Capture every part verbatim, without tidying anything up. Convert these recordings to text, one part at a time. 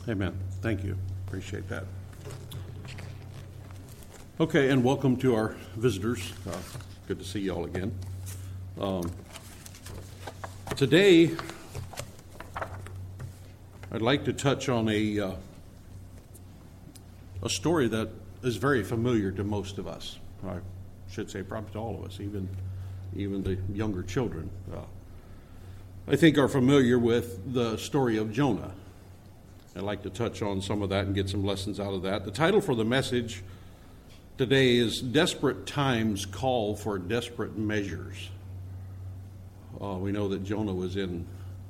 Amen. Thank you. Appreciate that. Okay, and welcome to our visitors. Uh, good to see you all again. Um, today, I'd like to touch on a uh, a story that is very familiar to most of us. I should say probably to all of us, even even the younger children. Uh, I think are familiar with the story of Jonah. I'd like to touch on some of that and get some lessons out of that. The title for the message today is Desperate Times Call for Desperate Measures. Uh, we know that Jonah was in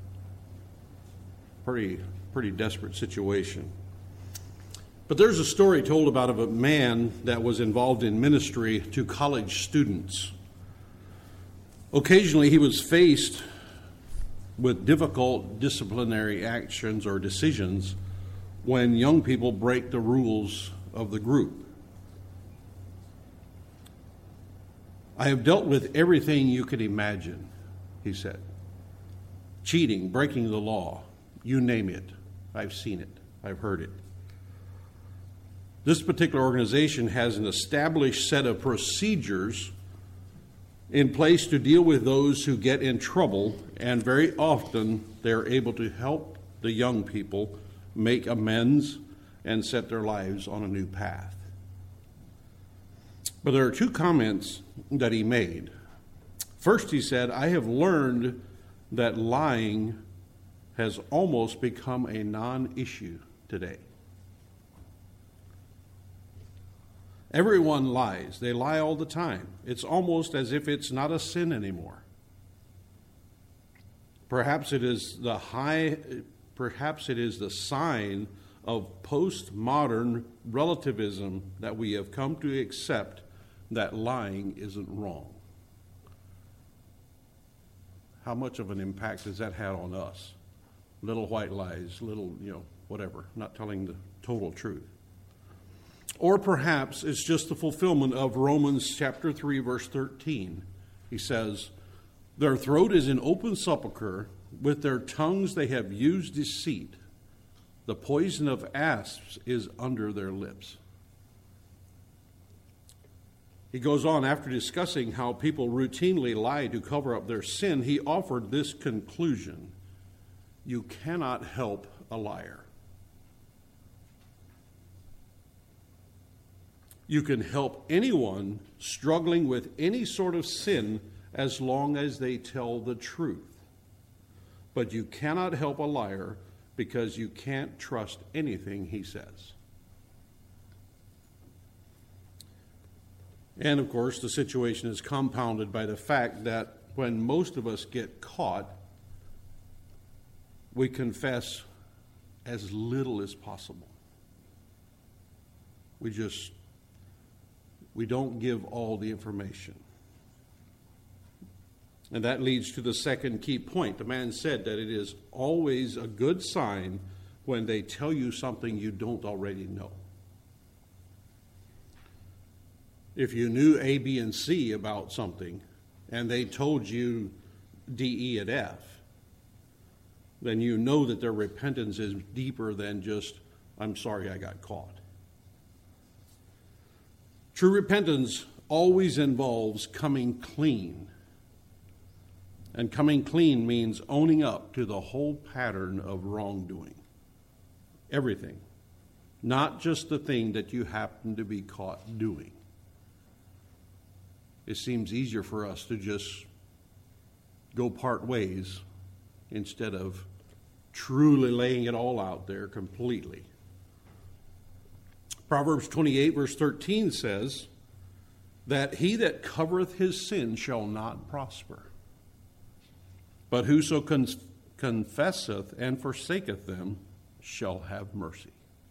pretty pretty desperate situation. But there's a story told about of a man that was involved in ministry to college students. Occasionally he was faced with difficult disciplinary actions or decisions when young people break the rules of the group. I have dealt with everything you could imagine, he said. Cheating, breaking the law, you name it. I've seen it. I've heard it. This particular organization has an established set of procedures in place to deal with those who get in trouble, and very often they're able to help the young people make amends and set their lives on a new path. But there are two comments that he made. First, he said, I have learned that lying has almost become a non-issue today. Everyone lies. They lie all the time. It's almost as if it's not a sin anymore. Perhaps it is the high, perhaps it is the sign of postmodern relativism that we have come to accept that lying isn't wrong. How much of an impact has that had on us? Little white lies, little, you know, whatever, not telling the total truth. Or perhaps it's just the fulfillment of Romans chapter three, verse thirteen. He says, their throat is an open sepulchre, with their tongues they have used deceit. The poison of asps is under their lips. He goes on, after discussing how people routinely lie to cover up their sin, he offered this conclusion: you cannot help a liar. You can help anyone struggling with any sort of sin as long as they tell the truth. But you cannot help a liar because you can't trust anything he says. And of course, the situation is compounded by the fact that when most of us get caught, we confess as little as possible. We just We don't give all the information. And that leads to the second key point. The man said that it is always a good sign when they tell you something you don't already know. If you knew A, B, and C about something, and they told you D, E, and F, then you know that their repentance is deeper than just, I'm sorry I got caught. True repentance always involves coming clean. And coming clean means owning up to the whole pattern of wrongdoing. Everything. Not just the thing that you happen to be caught doing. It seems easier for us to just go part ways instead of truly laying it all out there completely. Proverbs twenty-eight, verse thirteen says that he that covereth his sin shall not prosper. But whoso con- confesseth and forsaketh them shall have mercy.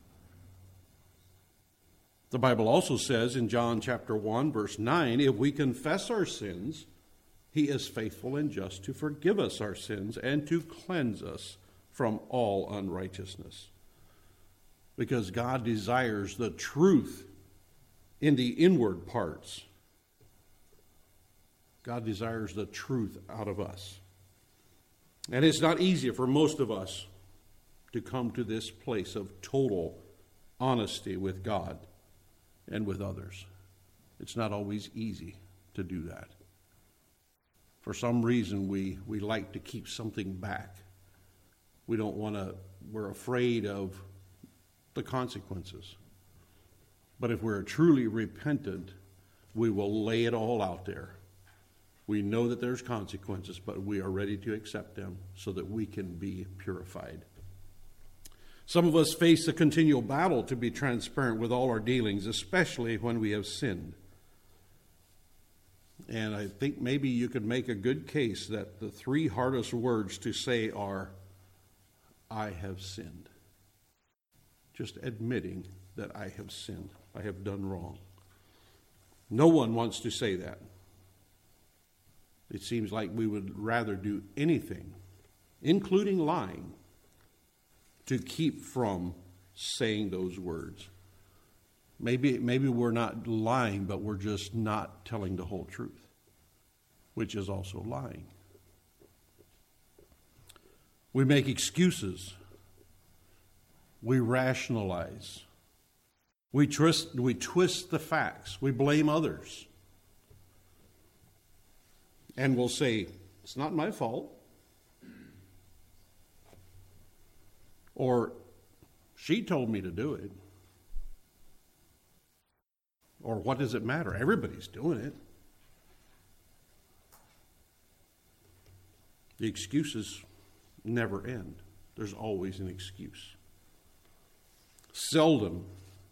The Bible also says in John chapter one, verse nine, if we confess our sins, he is faithful and just to forgive us our sins and to cleanse us from all unrighteousness. Because God desires the truth in the inward parts. God desires the truth out of us. And it's not easy for most of us to come to this place of total honesty with God and with others. It's not always easy to do that. For some reason, we, we like to keep something back. We don't want to, we're afraid of the consequences. But if we're truly repentant, we will lay it all out there. We know that there's consequences, but we are ready to accept them so that we can be purified. Some of us face a continual battle to be transparent with all our dealings, especially when we have sinned. And I think maybe you could make a good case that the three hardest words to say are, I have sinned. Just admitting that I have sinned. I have done wrong. No one wants to say that. It seems like we would rather do anything, including lying, to keep from saying those words. Maybe, maybe we're not lying, but we're just not telling the whole truth, which is also lying. We make excuses. We rationalize. We twist, we twist the facts. We blame others. And we'll say, it's not my fault. Or, she told me to do it. Or, what does it matter? Everybody's doing it. The excuses never end. There's always an excuse. Seldom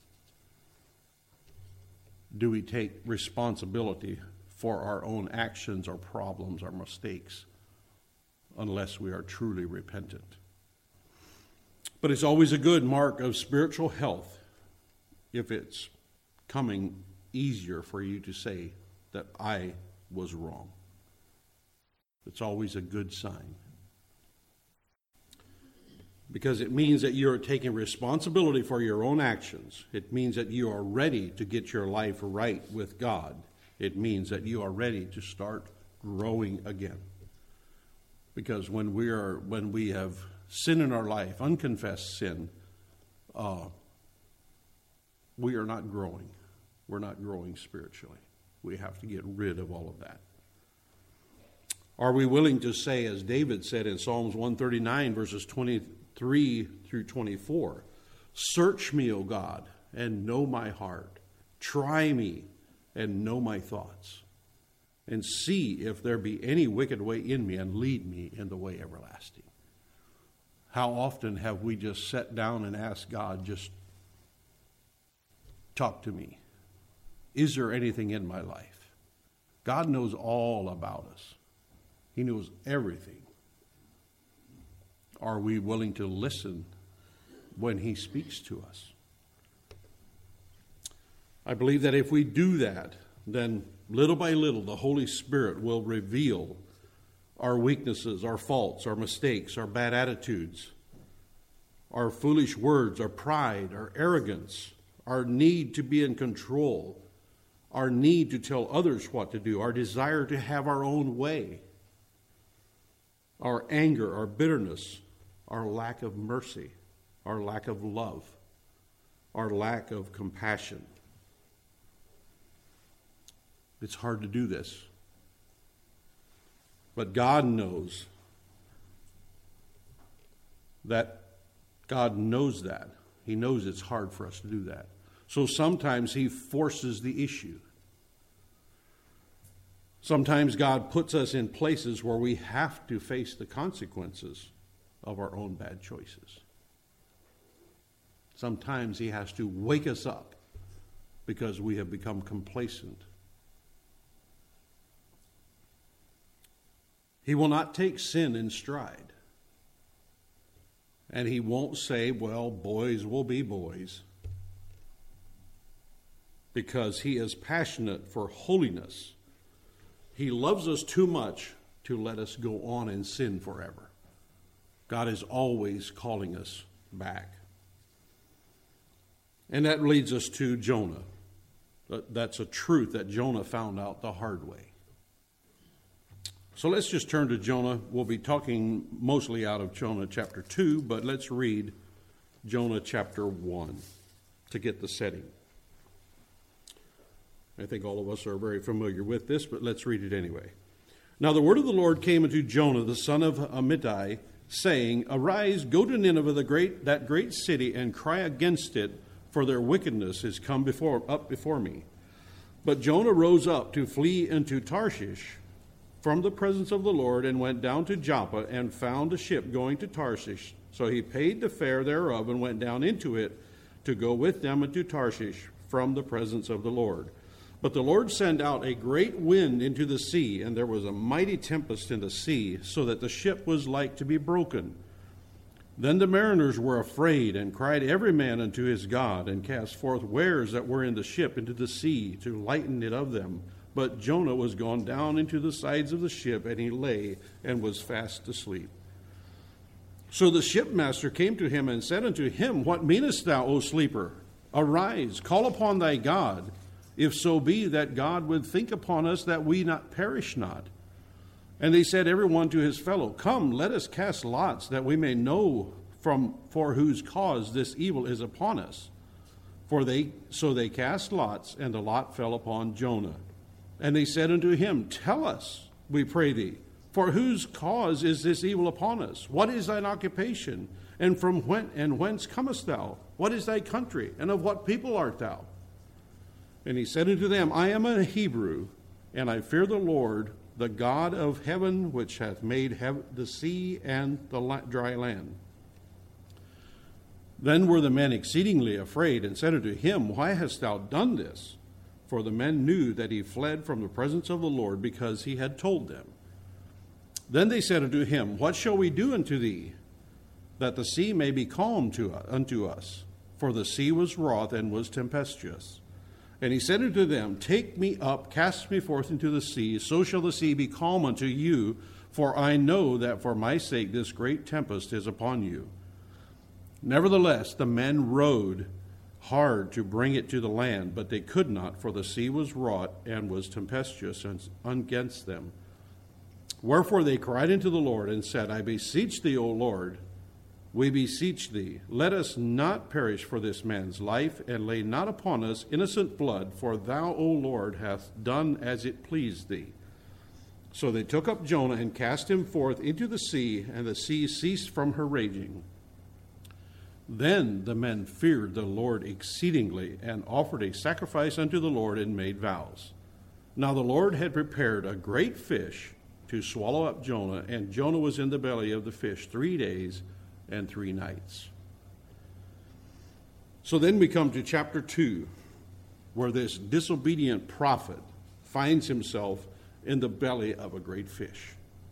do we take responsibility for our own actions, our problems, our mistakes, unless we are truly repentant. But it's always a good mark of spiritual health if it's coming easier for you to say that I was wrong. It's always a good sign. Because it means that you're taking responsibility for your own actions. It means that you are ready to get your life right with God. It means that you are ready to start growing again. Because when we are, when we have sin in our life, unconfessed sin, uh, we are not growing. We're not growing spiritually. We have to get rid of all of that. Are we willing to say, as David said in Psalms one thirty-nine, verses twenty-three through twenty-four, search me, O God, and know my heart. Try me and know my thoughts. And see if there be any wicked way in me, and lead me in the way everlasting. How often have we just sat down and asked God, just talk to me. Is there anything in my life? God knows all about us. He knows everything. Are we willing to listen when he speaks to us? I believe that if we do that, then little by little the Holy Spirit will reveal our weaknesses, our faults, our mistakes, our bad attitudes, our foolish words, our pride, our arrogance, our need to be in control, our need to tell others what to do, our desire to have our own way, our anger, our bitterness, our lack of mercy, our lack of love, our lack of compassion. It's hard to do this. But God knows that God knows that. He knows it's hard for us to do that. So sometimes he forces the issue. Sometimes God puts us in places where we have to face the consequences of our own bad choices. Sometimes he has to wake us up because we have become complacent. He will not take sin in stride. And he won't say, well, boys will be boys. Because he is passionate for holiness. He loves us too much to let us go on in sin forever. God is always calling us back. And that leads us to Jonah. That's a truth that Jonah found out the hard way. So let's just turn to Jonah. We'll be talking mostly out of Jonah chapter two, but let's read Jonah chapter one to get the setting. I think all of us are very familiar with this, but let's read it anyway. Now the word of the Lord came unto Jonah, the son of Amittai, saying, Arise, go to Nineveh, the great, that great city, and cry against it, for their wickedness is come before, up before me. But Jonah rose up to flee into Tarshish from the presence of the Lord, and went down to Joppa, and found a ship going to Tarshish. So he paid the fare thereof, and went down into it to go with them into Tarshish from the presence of the Lord. But the Lord sent out a great wind into the sea, and there was a mighty tempest in the sea, so that the ship was like to be broken. Then the mariners were afraid, and cried every man unto his God, and cast forth wares that were in the ship into the sea, to lighten it of them. But Jonah was gone down into the sides of the ship, and he lay and was fast asleep. So the shipmaster came to him and said unto him, What meanest thou, O sleeper? Arise, call upon thy God, if so be that God would think upon us that we not perish not. And they said every one to his fellow, Come, let us cast lots, that we may know from for whose cause this evil is upon us. For they so they cast lots, and the lot fell upon Jonah. And they said unto him, Tell us, we pray thee, for whose cause is this evil upon us? What is thine occupation? And from whence and whence comest thou? What is thy country? And of what people art thou? And he said unto them, I am a Hebrew, and I fear the Lord, the God of heaven, which hath made hev- the sea and the la- dry land. Then were the men exceedingly afraid, and said unto him, Why hast thou done this? For the men knew that he fled from the presence of the Lord, because he had told them. Then they said unto him, What shall we do unto thee, that the sea may be calm to, unto us? For the sea was wroth and was tempestuous. And he said unto them, Take me up, cast me forth into the sea, so shall the sea be calm unto you, for I know that for my sake this great tempest is upon you. Nevertheless, the men rowed hard to bring it to the land, but they could not, for the sea was wrought and was tempestuous against them. Wherefore they cried unto the Lord, and said, I beseech thee, O Lord, we beseech thee, let us not perish for this man's life, and lay not upon us innocent blood, for thou, O Lord, hast done as it pleased thee. So they took up Jonah, and cast him forth into the sea, and the sea ceased from her raging. Then the men feared the Lord exceedingly, and offered a sacrifice unto the Lord, and made vows. Now the Lord had prepared a great fish to swallow up Jonah, and Jonah was in the belly of the fish three days and three nights. So then we come to chapter two, where this disobedient prophet finds himself in the belly of a great fish.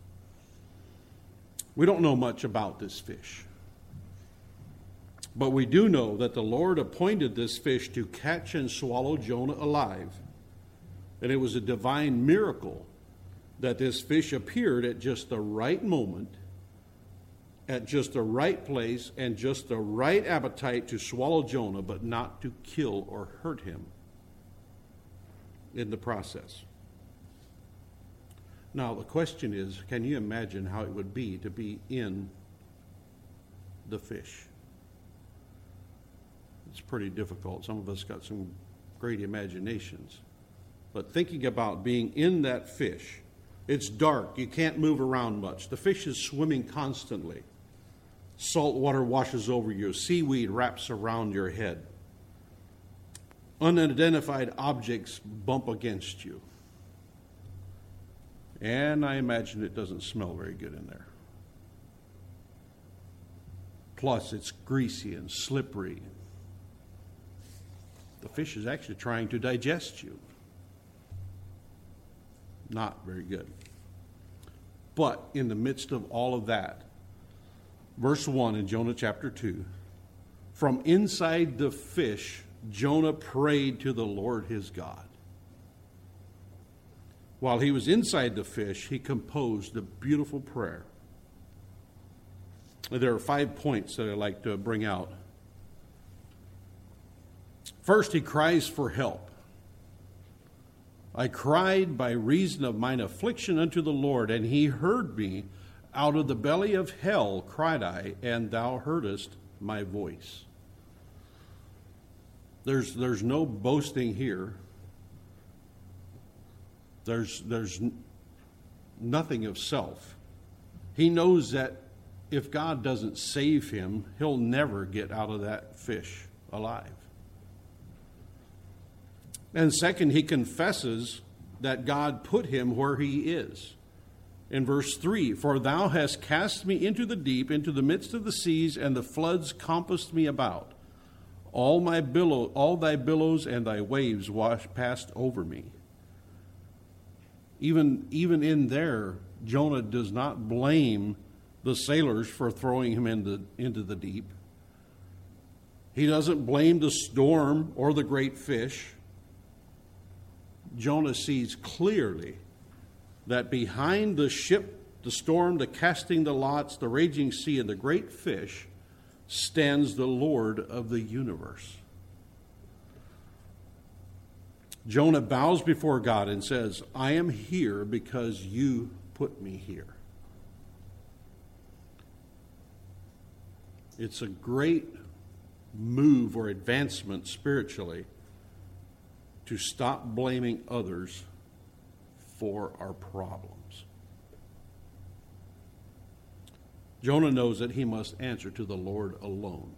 We don't know much about this fish. But we do know that the Lord appointed this fish to catch and swallow Jonah alive. And it was a divine miracle that this fish appeared at just the right moment, at just the right place, and just the right appetite to swallow Jonah, but not to kill or hurt him in the process. Now, the question is, can you imagine how it would be to be in the fish? It's pretty difficult. Some of us got some great imaginations. But thinking about being in that fish, it's dark. You can't move around much. The fish is swimming constantly. Salt water washes over you. Seaweed wraps around your head. Unidentified objects bump against you. And I imagine it doesn't smell very good in there. Plus, it's greasy and slippery. The fish is actually trying to digest you. Not very good. But in the midst of all of that, verse one in Jonah chapter two, from inside the fish, Jonah prayed to the Lord his God. While he was inside the fish, he composed a beautiful prayer. There are five points that I'd like to bring out. First, he cries for help. I cried by reason of mine affliction unto the Lord, and he heard me. Out of the belly of hell cried I, and thou heardest my voice. There's, there's no boasting here. There's, there's nothing of self. He knows that if God doesn't save him, he'll never get out of that fish alive. And second, he confesses that God put him where he is. In verse three, for thou hast cast me into the deep, into the midst of the seas, and the floods compassed me about. All my billow, all thy billows and thy waves washed past over me. Even, even in there, Jonah does not blame the sailors for throwing him into, into the deep. He doesn't blame the storm or the great fish. Jonah sees clearly that behind the ship, the storm, the casting the lots, the raging sea, and the great fish stands the Lord of the universe. Jonah bows before God and says, I am here because you put me here. It's a great move or advancement spiritually to stop blaming others for our problems. Jonah knows that he must answer to the Lord alone.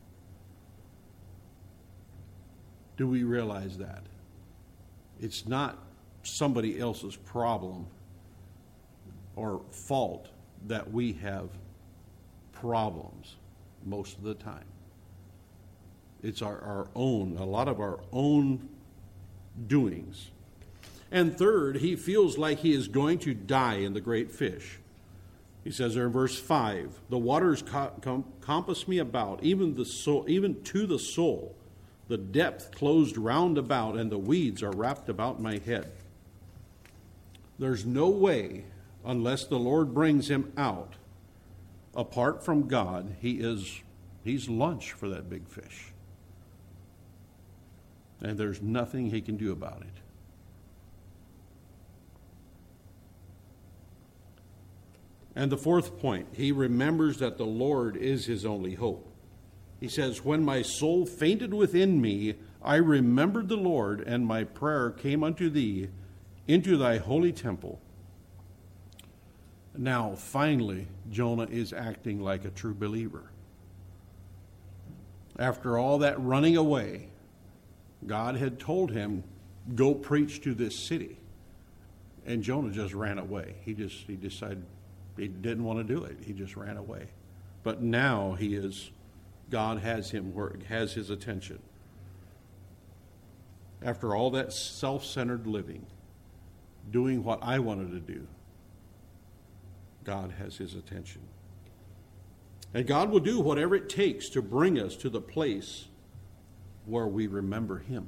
Do we realize that? It's not somebody else's problem or fault that we have problems most of the time. It's our, our own, a lot of our own doings. And third, he feels like he is going to die in the great fish. He says there in verse five, the waters co- com- compass me about, even the soul, even to the soul. The depth closed round about, and the weeds are wrapped about my head. There's no way, unless the Lord brings him out, apart from God, he is he's lunch for that big fish. And there's nothing he can do about it. And the fourth point, he remembers that the Lord is his only hope. He says, when my soul fainted within me, I remembered the Lord, and my prayer came unto thee into thy holy temple. Now, finally, Jonah is acting like a true believer. After all that running away, God had told him, go preach to this city. And Jonah just ran away. He just he decided he didn't want to do it. He just ran away. But now he is, God has him where has his attention. After all that self-centered living, doing what I wanted to do, God has his attention. And God will do whatever it takes to bring us to the place where we remember him.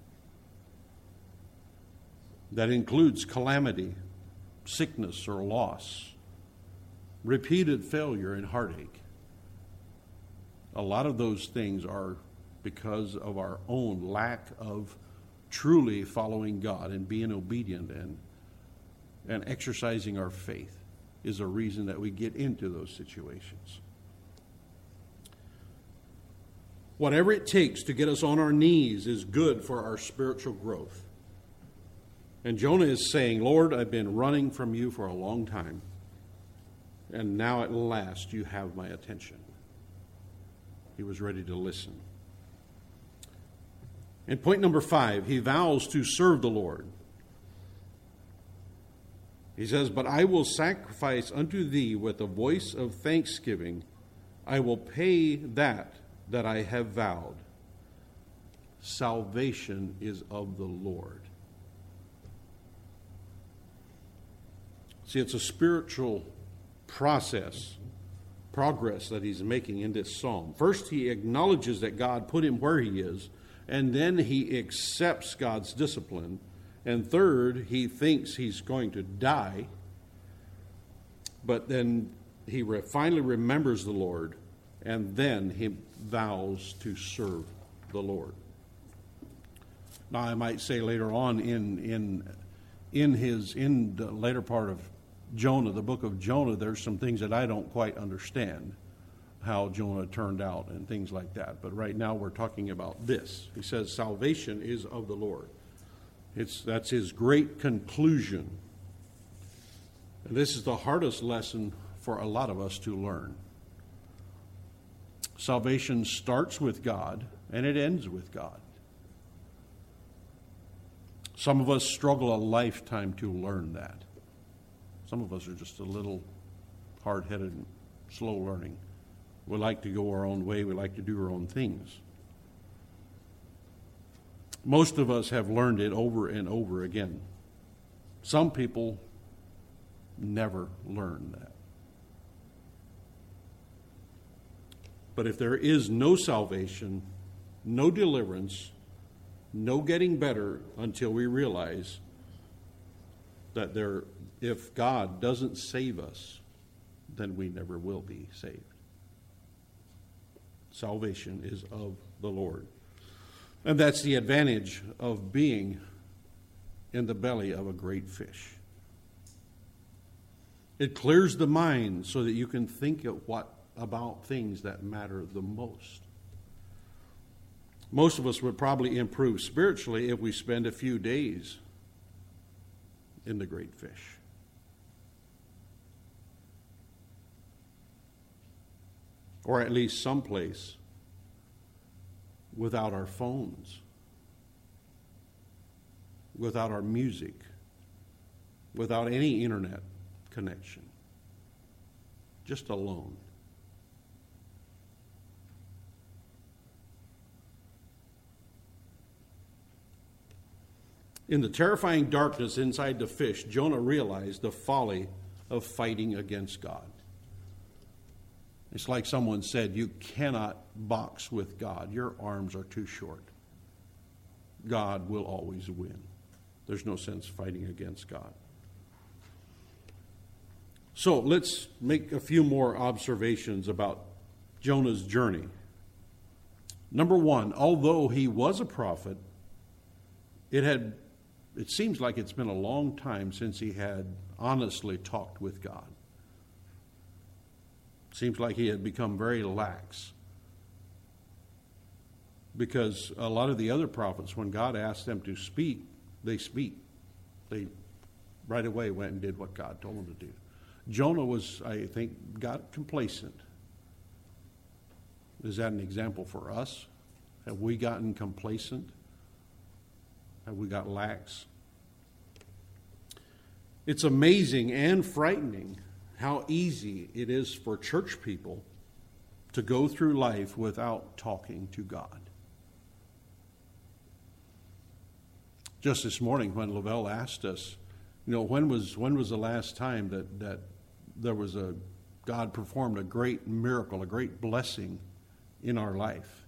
That includes calamity, sickness or loss, repeated failure and heartache. A lot of those things are because of our own lack of truly following God and being obedient and, and exercising our faith is a reason that we get into those situations. Whatever it takes to get us on our knees is good for our spiritual growth. And Jonah is saying, Lord, I've been running from you for a long time, and now at last you have my attention. He was ready to listen. And point number five, he vows to serve the Lord. He says, but I will sacrifice unto thee with a voice of thanksgiving. I will pay that that I have vowed. Salvation is of the Lord. See, it's a spiritual process, progress that he's making in this psalm. First, he acknowledges that God put him where he is, and then he accepts God's discipline. And third, he thinks he's going to die, but then he re- finally remembers the Lord, and then he vows to serve the Lord. Now, I might say later on in in in his in the later part of Jonah, the book of Jonah, there's some things that I don't quite understand how Jonah turned out and things like that. But right now we're talking about this. He says salvation is of the Lord. It's that's his great conclusion. And this is the hardest lesson for a lot of us to learn. Salvation starts with God and it ends with God. Some of us struggle a lifetime to learn that. Some of us are just a little hard-headed and slow learning. We like to go our own way. We like to do our own things. Most of us have learned it over and over again. Some people never learn that. But if there is no salvation, no deliverance, no getting better until we realize that there, if God doesn't save us, then we never will be saved. Salvation is of the Lord. And that's the advantage of being in the belly of a great fish. It clears the mind so that you can think of what about things that matter the most. Most of us would probably improve spiritually if we spend a few days in the great fish. Or at least someplace without our phones, without our music, without any internet connection, just alone. In the terrifying darkness inside the fish, Jonah realized the folly of fighting against God. It's like someone said, you cannot box with God. Your arms are too short. God will always win. There's no sense fighting against God. So let's make a few more observations about Jonah's journey. Number one, although he was a prophet, it had It seems like it's been a long time since he had honestly talked with God. Seems like he had become very lax. Because a lot of the other prophets, when God asked them to speak, they speak. They right away went and did what God told them to do. Jonah was, I think, got complacent. Is that an example for us? Have we gotten complacent? Have we got lax? It's amazing and frightening how easy it is for church people to go through life without talking to God. Just this morning when Lavelle asked us, you know, when was when was the last time that, that there was a, God performed a great miracle, a great blessing in our life?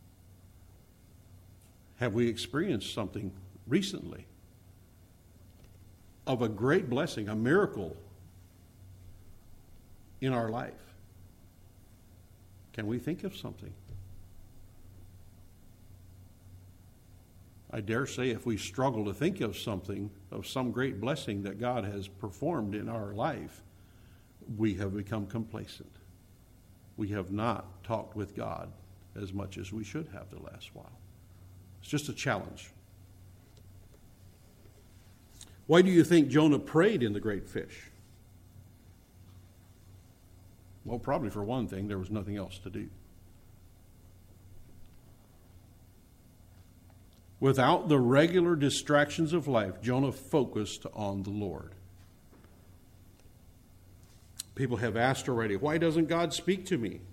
Have we experienced something recently of a great blessing, a miracle in our life? Can we think of something? I dare say if we struggle to think of something, of some great blessing that God has performed in our life, we have become complacent. We have not talked with God as much as we should have the last while. It's just a challenge. Why do you think Jonah prayed in the great fish? Well, probably for one thing, there was nothing else to do. Without the regular distractions of life, Jonah focused on the Lord. People have asked already, why doesn't God speak to me?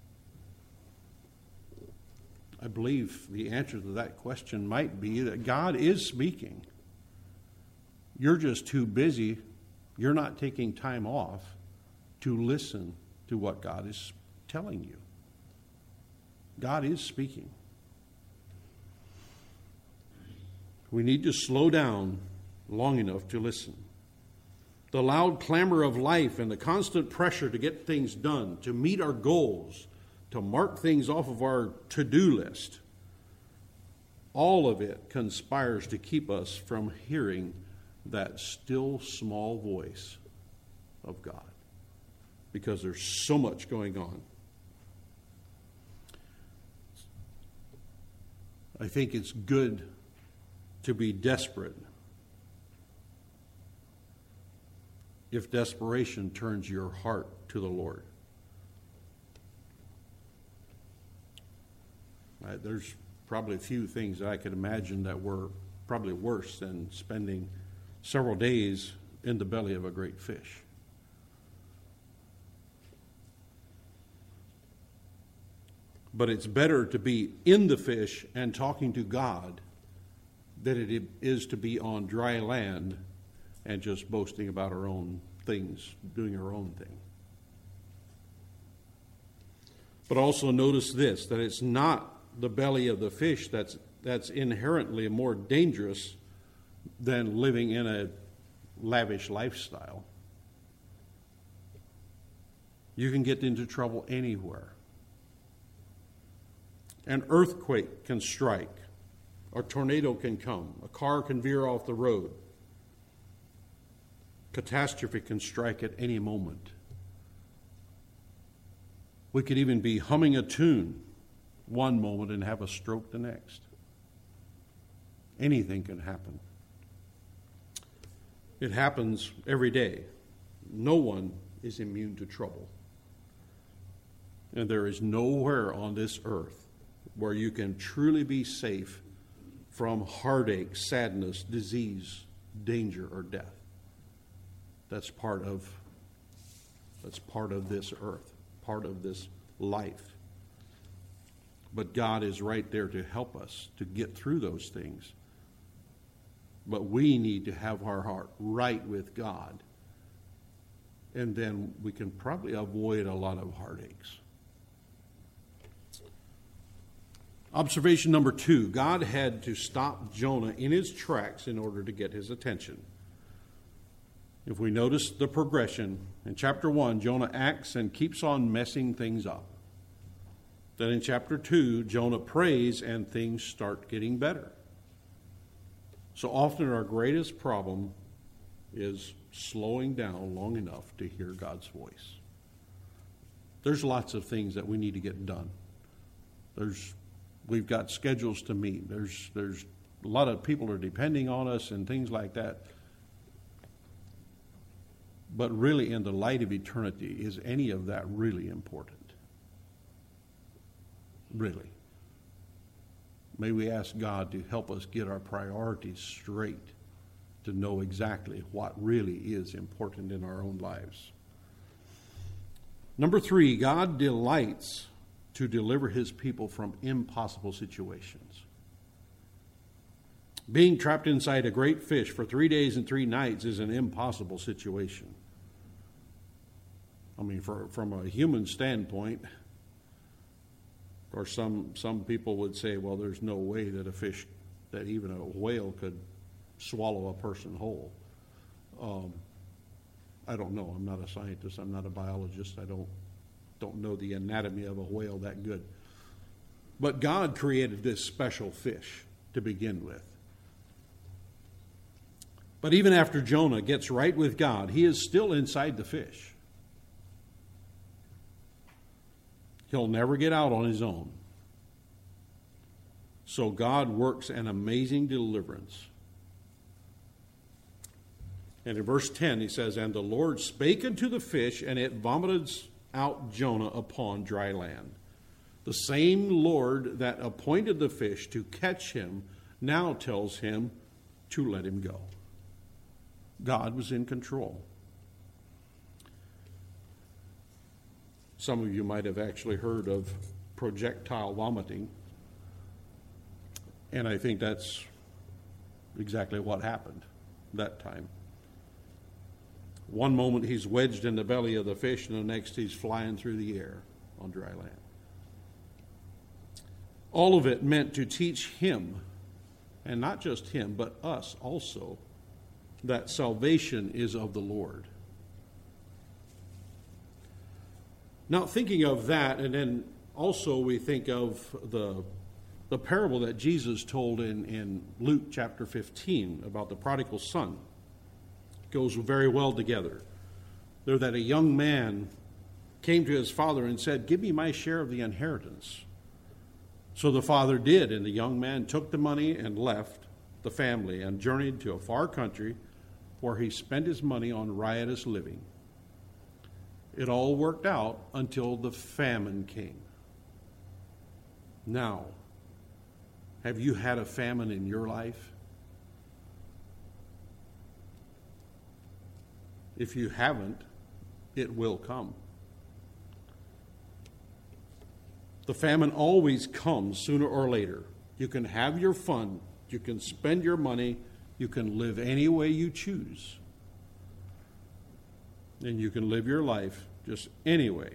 I believe the answer to that question might be that God is speaking. You're just too busy. You're not taking time off to listen to what God is telling you. God is speaking. We need to slow down long enough to listen. The loud clamor of life and the constant pressure to get things done, to meet our goals, to mark things off of our to-do list, all of it conspires to keep us from hearing that still small voice of God, because there's so much going on. I think it's good to be desperate if desperation turns your heart to the Lord. Uh, there's probably a few things that I could imagine that were probably worse than spending several days in the belly of a great fish. But it's better to be in the fish and talking to God than it is to be on dry land and just boasting about our own things, doing our own thing. But also notice this, that it's not the belly of the fish that's that's inherently more dangerous than living in a lavish lifestyle. You can get into trouble anywhere. An earthquake can strike. A tornado can come. A car can veer off the road. Catastrophe can strike at any moment. We could even be humming a tune one moment and have a stroke the next. Anything can happen. It happens every day. No one is immune to trouble. And there is nowhere on this earth where you can truly be safe from heartache, sadness, disease, danger, or death. That's part of that's part of this earth, part of this life. But God is right there to help us to get through those things. But we need to have our heart right with God. And then we can probably avoid a lot of heartaches. Observation number two, God had to stop Jonah in his tracks in order to get his attention. If we notice the progression, in chapter one, Jonah acts and keeps on messing things up. Then in chapter two, Jonah prays and things start getting better. So often our greatest problem is slowing down long enough to hear God's voice. There's lots of things that we need to get done. There's, we've got schedules to meet. There's, there's a lot of people are depending on us and things like that. But really, in the light of eternity, is any of that really important? Really. May we ask God to help us get our priorities straight, to know exactly what really is important in our own lives. Number three, God delights to deliver his people from impossible situations. Being trapped inside a great fish for three days and three nights is an impossible situation. I mean, for, from a human standpoint, or some some people would say, well, there's no way that a fish, that even a whale could swallow a person whole. Um, I don't know. I'm not a scientist. I'm not a biologist. I don't don't know the anatomy of a whale that good. But God created this special fish to begin with. But even after Jonah gets right with God, he is still inside the fish. He'll never get out on his own. So God works an amazing deliverance. And in verse ten he says, "And the Lord spake unto the fish, and it vomited out Jonah upon dry land. The same Lord that appointed the fish to catch him now tells him to let him go." God was in control. Some of you might have actually heard of projectile vomiting. And I think that's exactly what happened that time. One moment he's wedged in the belly of the fish, and the next he's flying through the air on dry land. All of it meant to teach him, and not just him, but us also, that salvation is of the Lord. Now, thinking of that, and then also we think of the the parable that Jesus told in, in Luke chapter fifteen about the prodigal son goes very well together. There that a young man came to his father and said, "Give me my share of the inheritance." So the father did, and the young man took the money and left the family and journeyed to a far country where he spent his money on riotous living. It all worked out until the famine came. Now, have you had a famine in your life? If you haven't, it will come. The famine always comes sooner or later. You can have your fun, you can spend your money, you can live any way you choose. And you can live your life just any way.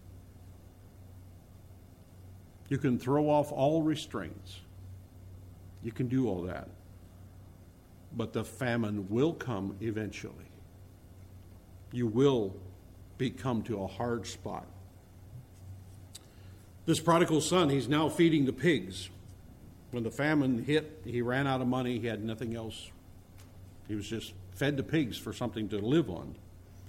You can throw off all restraints. You can do all that. But the famine will come eventually. You will be come to a hard spot. This prodigal son, he's now feeding the pigs. When the famine hit, he ran out of money. He had nothing else. He was just fed the pigs for something to live on.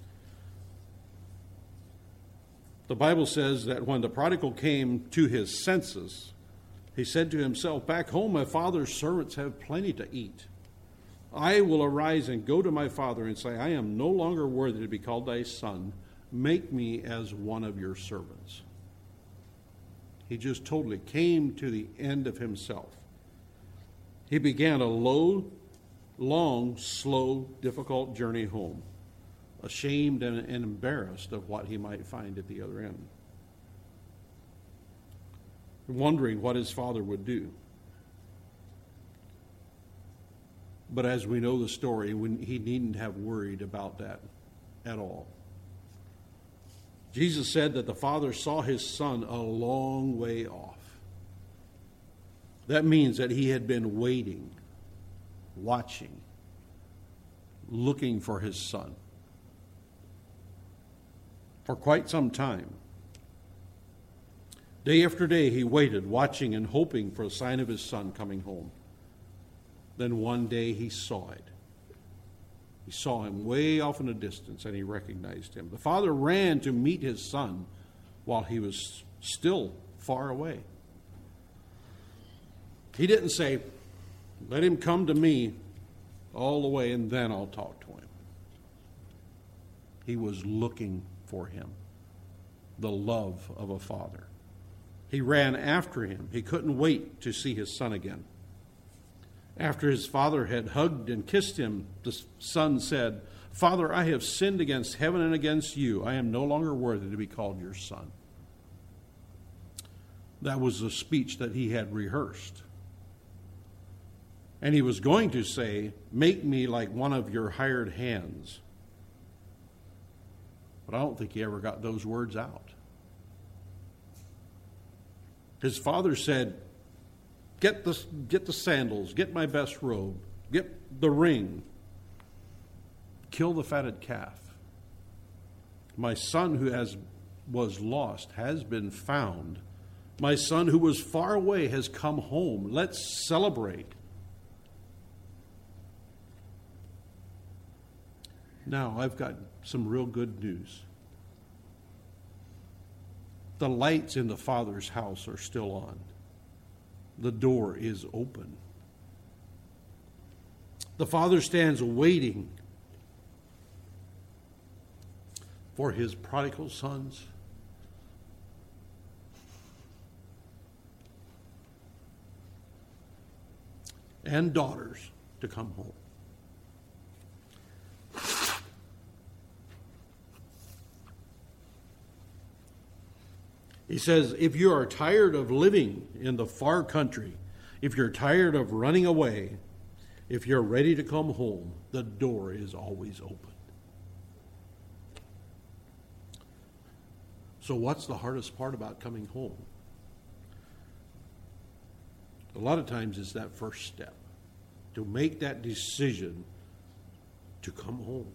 The Bible says that when the prodigal came to his senses, he said to himself, "Back home my father's servants have plenty to eat. I will arise and go to my father and say, I am no longer worthy to be called thy son. Make me as one of your servants." He just totally came to the end of himself. He began a low, long, slow, difficult journey home, ashamed and, and embarrassed of what he might find at the other end, wondering what his father would do. But as we know the story, he needn't have worried about that at all. Jesus said that the father saw his son a long way off. That means that he had been waiting, watching, looking for his son for quite some time. Day after day he waited, watching and hoping for a sign of his son coming home. Then one day he saw it. He saw him way off in the distance, and he recognized him. The father ran to meet his son while he was still far away. He didn't say, "Let him come to me all the way, and then I'll talk to him." He was looking for him, the love of a father. He ran after him. He couldn't wait to see his son again. After his father had hugged and kissed him, the son said, "Father, I have sinned against heaven and against you. I am no longer worthy to be called your son." That was the speech that he had rehearsed. And he was going to say, "Make me like one of your hired hands." But I don't think he ever got those words out. His father said, Get the, get the sandals, get my best robe, get the ring, kill the fatted calf. My son who has was lost has been found. My son who was far away has come home. Let's celebrate. Now, I've got some real good news. The lights in the Father's house are still on. The door is open. The Father stands waiting for his prodigal sons and daughters to come home. He says, if you are tired of living in the far country, if you're tired of running away, if you're ready to come home, the door is always open. So what's the hardest part about coming home? A lot of times it's that first step, to make that decision to come home.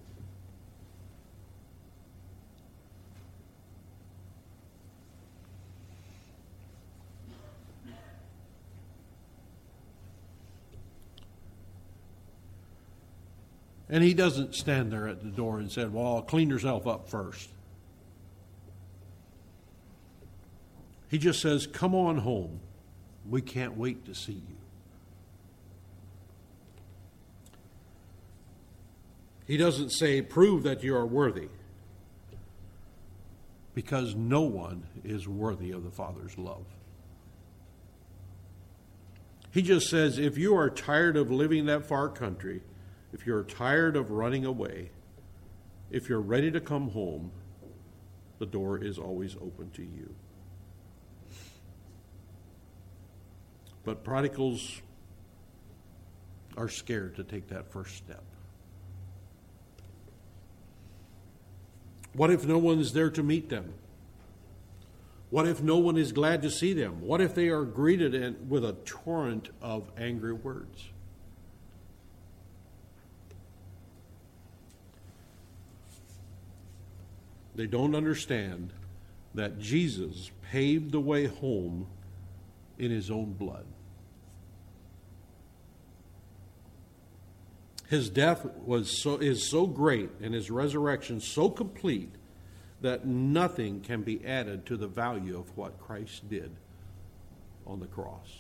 And he doesn't stand there at the door and say, well, clean yourself up first. He just says, come on home. We can't wait to see you. He doesn't say, prove that you are worthy. Because no one is worthy of the Father's love. He just says, if you are tired of living in that far country, if you're tired of running away, if you're ready to come home, the door is always open to you. But prodigals are scared to take that first step. What if no one is there to meet them? What if no one is glad to see them? What if they are greeted in, with a torrent of angry words? They don't understand that Jesus paved the way home in his own blood. His death was so, is so great and his resurrection so complete that nothing can be added to the value of what Christ did on the cross.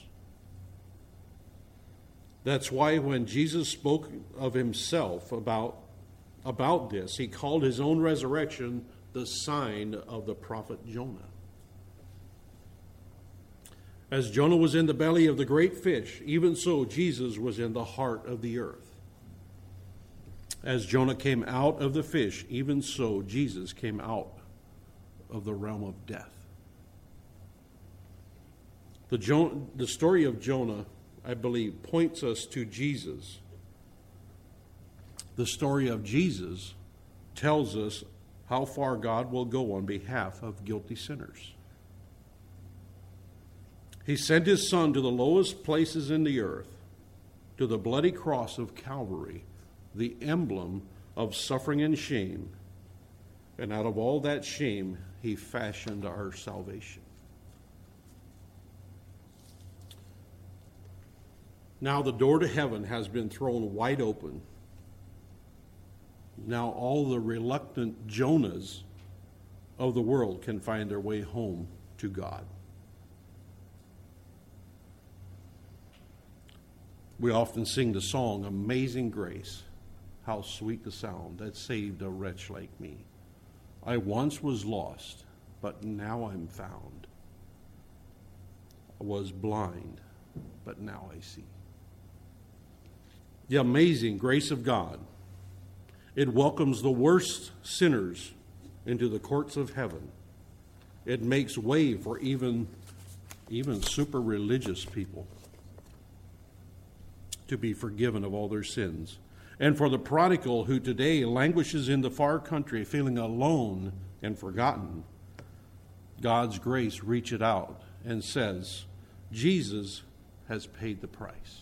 That's why when Jesus spoke of himself about, about this, he called his own resurrection the sign of the prophet Jonah. As Jonah was in the belly of the great fish, even so Jesus was in the heart of the earth. As Jonah came out of the fish, even so Jesus came out of the realm of death. The, jo- the story of Jonah, I believe, points us to Jesus. The story of Jesus tells us how far God will go on behalf of guilty sinners. He sent his Son to the lowest places in the earth, to the bloody cross of Calvary, the emblem of suffering and shame. And out of all that shame, he fashioned our salvation. Now the door to heaven has been thrown wide open. Now all the reluctant Jonahs of the world can find their way home to God. We often sing the song, Amazing Grace. How sweet the sound that saved a wretch like me. I once was lost, but now I'm found. I was blind, but now I see. The amazing grace of God. It welcomes the worst sinners into the courts of heaven. It makes way for even, even super religious people to be forgiven of all their sins. And for the prodigal who today languishes in the far country, feeling alone and forgotten, God's grace reaches out and says, Jesus has paid the price.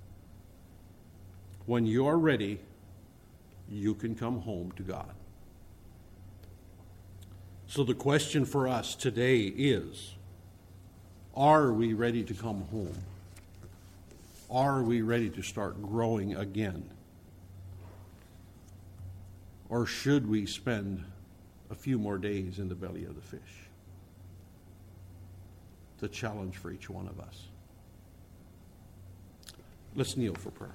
When you are ready, you can come home to God. So the question for us today is, are we ready to come home? Are we ready to start growing again? Or should we spend a few more days in the belly of the fish? It's a challenge for each one of us. Let's kneel for prayer.